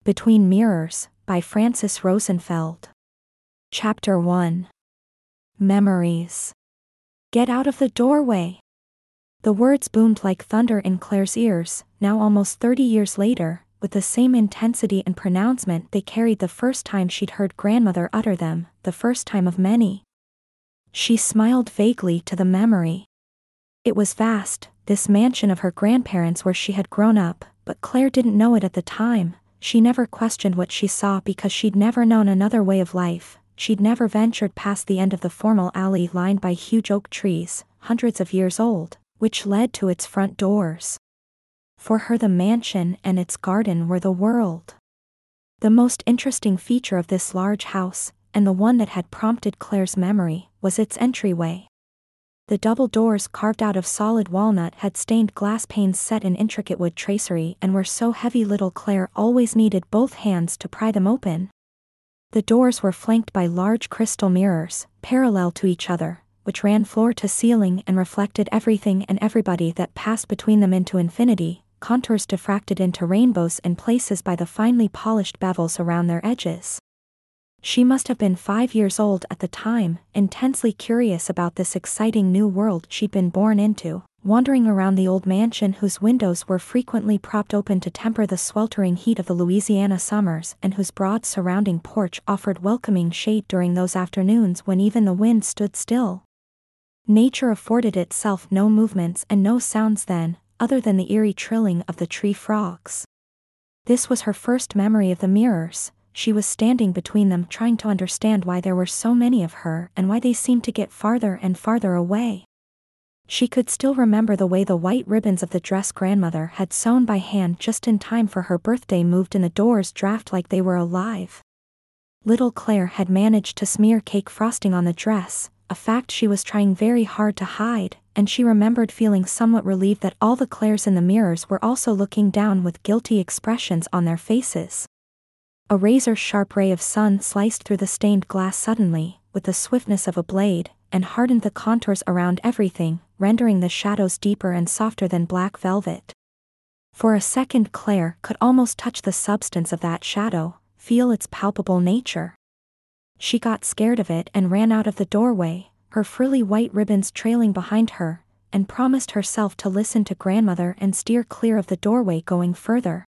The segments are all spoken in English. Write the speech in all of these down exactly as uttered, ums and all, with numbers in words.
Between Mirrors, by Frances Rosenfeld. Chapter one. Memories. Get out of the doorway. The words boomed like thunder in Claire's ears, now almost thirty years later, with the same intensity and pronouncement they carried the first time she'd heard grandmother utter them, the first time of many. She smiled vaguely to the memory. It was vast, this mansion of her grandparents where she had grown up, but Claire didn't know it at the time. She never questioned what she saw because she'd never known another way of life. She'd never ventured past the end of the formal alley lined by huge oak trees, hundreds of years old, which led to its front doors. For her, the mansion and its garden were the world. The most interesting feature of this large house, and the one that had prompted Claire's memory, was its entryway. The double doors carved out of solid walnut had stained glass panes set in intricate wood tracery and were so heavy little Claire always needed both hands to pry them open. The doors were flanked by large crystal mirrors, parallel to each other, which ran floor to ceiling and reflected everything and everybody that passed between them into infinity, contours diffracted into rainbows in places by the finely polished bevels around their edges. She must have been five years old at the time, intensely curious about this exciting new world she'd been born into, wandering around the old mansion whose windows were frequently propped open to temper the sweltering heat of the Louisiana summers and whose broad surrounding porch offered welcoming shade during those afternoons when even the wind stood still. Nature afforded itself no movements and no sounds then, other than the eerie trilling of the tree frogs. This was her first memory of the mirrors. She was standing between them trying to understand why there were so many of her and why they seemed to get farther and farther away. She could still remember the way the white ribbons of the dress grandmother had sewn by hand just in time for her birthday moved in the doors draft like they were alive. Little Claire had managed to smear cake frosting on the dress, a fact she was trying very hard to hide, and she remembered feeling somewhat relieved that all the Claires in the mirrors were also looking down with guilty expressions on their faces. A razor-sharp ray of sun sliced through the stained glass suddenly, with the swiftness of a blade, and hardened the contours around everything, rendering the shadows deeper and softer than black velvet. For a second Claire could almost touch the substance of that shadow, feel its palpable nature. She got scared of it and ran out of the doorway, her frilly white ribbons trailing behind her, and promised herself to listen to grandmother and steer clear of the doorway going further.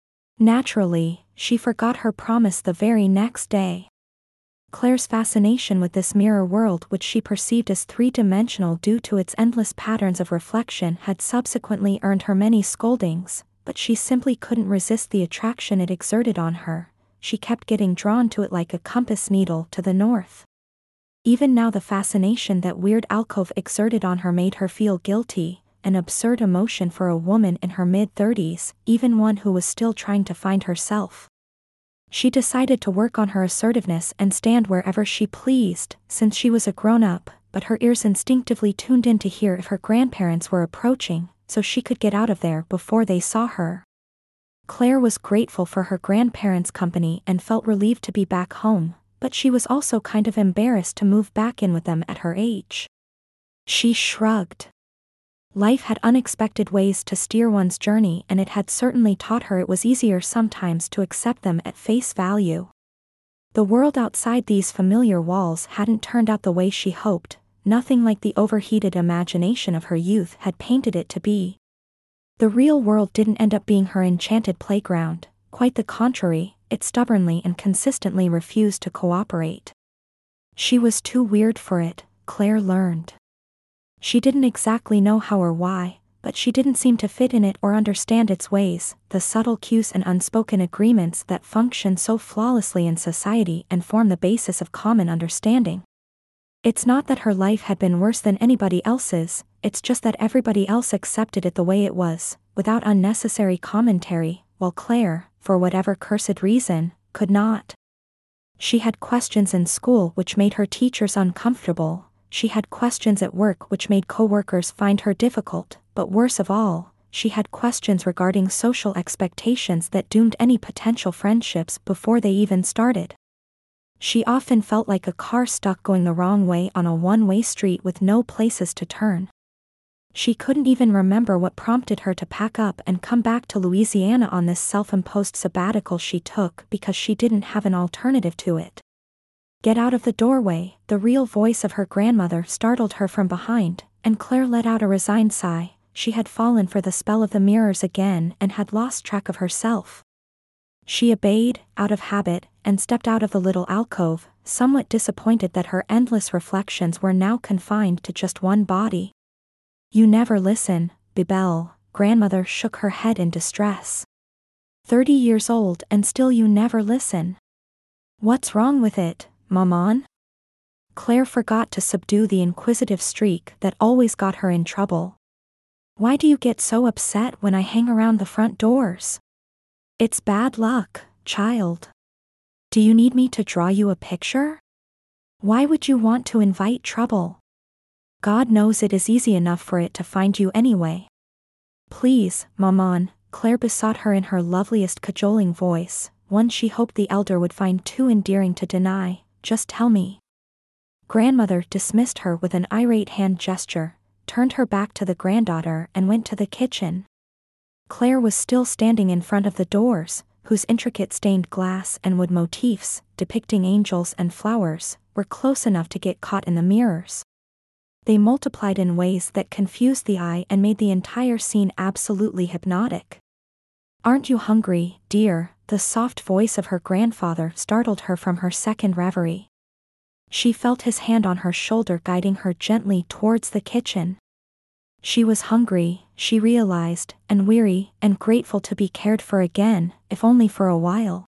Naturally, she forgot her promise the very next day. Claire's fascination with this mirror world, which she perceived as three-dimensional due to its endless patterns of reflection, had subsequently earned her many scoldings, but she simply couldn't resist the attraction it exerted on her. She kept getting drawn to it like a compass needle to the north. Even now the fascination that weird alcove exerted on her made her feel guilty, an absurd emotion for a woman in her mid-thirties, even one who was still trying to find herself. She decided to work on her assertiveness and stand wherever she pleased, since she was a grown-up, but her ears instinctively tuned in to hear if her grandparents were approaching, so she could get out of there before they saw her. Claire was grateful for her grandparents' company and felt relieved to be back home, but she was also kind of embarrassed to move back in with them at her age. She shrugged. Life had unexpected ways to steer one's journey, and it had certainly taught her it was easier sometimes to accept them at face value. The world outside these familiar walls hadn't turned out the way she hoped, nothing like the overheated imagination of her youth had painted it to be. The real world didn't end up being her enchanted playground, quite the contrary, it stubbornly and consistently refused to cooperate. She was too weird for it, Claire learned. She didn't exactly know how or why, but she didn't seem to fit in it or understand its ways, the subtle cues and unspoken agreements that function so flawlessly in society and form the basis of common understanding. It's not that her life had been worse than anybody else's, it's just that everybody else accepted it the way it was, without unnecessary commentary, while Claire, for whatever cursed reason, could not. She had questions in school which made her teachers uncomfortable. She had questions at work which made coworkers find her difficult, but worse of all, she had questions regarding social expectations that doomed any potential friendships before they even started. She often felt like a car stuck going the wrong way on a one-way street with no places to turn. She couldn't even remember what prompted her to pack up and come back to Louisiana on this self-imposed sabbatical she took because she didn't have an alternative to it. "Get out of the doorway," the real voice of her grandmother startled her from behind, and Claire let out a resigned sigh. She had fallen for the spell of the mirrors again and had lost track of herself. She obeyed, out of habit, and stepped out of the little alcove, somewhat disappointed that her endless reflections were now confined to just one body. "You never listen, Bibel," grandmother shook her head in distress. Thirty years old and still you never listen. What's wrong with it, Maman? Claire forgot to subdue the inquisitive streak that always got her in trouble. Why do you get so upset when I hang around the front doors? It's bad luck, child. Do you need me to draw you a picture? Why would you want to invite trouble? God knows it is easy enough for it to find you anyway. Please, Maman, Claire besought her in her loveliest cajoling voice, one she hoped the elder would find too endearing to deny, just tell me. Grandmother dismissed her with an irate hand gesture, turned her back to the granddaughter and went to the kitchen. Claire was still standing in front of the doors, whose intricate stained glass and wood motifs, depicting angels and flowers, were close enough to get caught in the mirrors. They multiplied in ways that confused the eye and made the entire scene absolutely hypnotic. "Aren't you hungry, dear?" The soft voice of her grandfather startled her from her second reverie. She felt his hand on her shoulder guiding her gently towards the kitchen. She was hungry, she realized, and weary, and grateful to be cared for again, if only for a while.